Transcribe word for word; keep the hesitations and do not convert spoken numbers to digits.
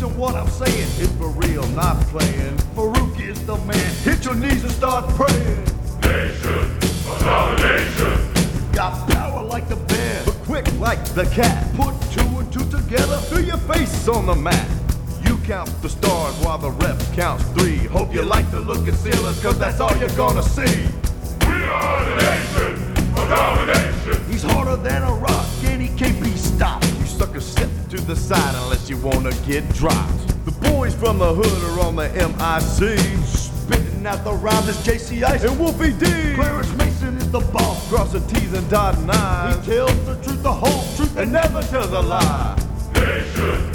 Listen what I'm saying, it's for real, not playing. Farouk is the man, hit your knees and start praying. Nation of domination. Got power like the bear, but quick like the cat. Put two and two together, throw your face on the mat. You count the stars while the rep counts three. Hope you like the look of ceilings, cause that's all you're gonna see. We are the nation of domination. He's harder than a rock and he can't be stopped. You suckers step to the side unless you wanna get dropped. The boys from the hood are on the M I C. Spitting out the rhymes is J C Ice and Wolfie D. Clarence Mason is the boss, crossing T's and dotting I's. He tells the truth, the whole truth, and never tells a lie. Nation